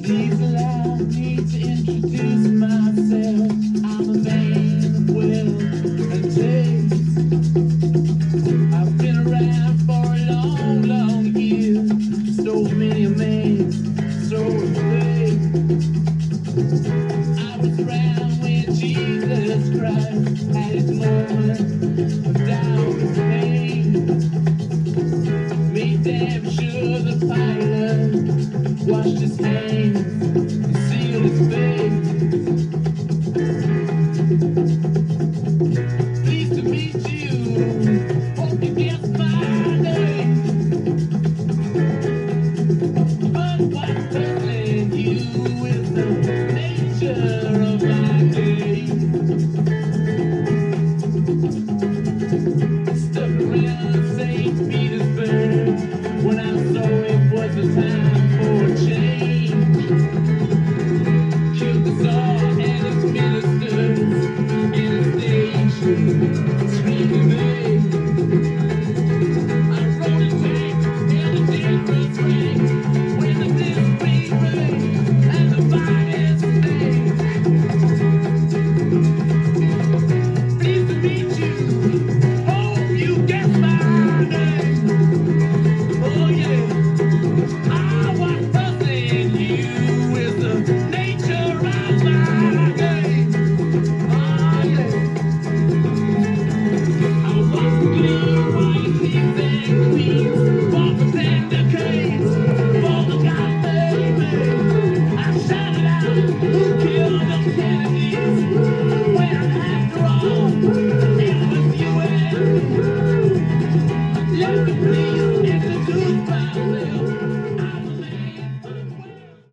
Please allow me to introduce myself. I'm a man of will and taste. I've been around for a long, long year. Stole many a man, stole his faith. I was around when Jesus Christ had his moment of doubt and pain. Made damn sure the pilot washed his hands and sealed his face. Pleased to meet you. Hope you guessed my name. But what's puzzling you is the nature of my game. Stuck around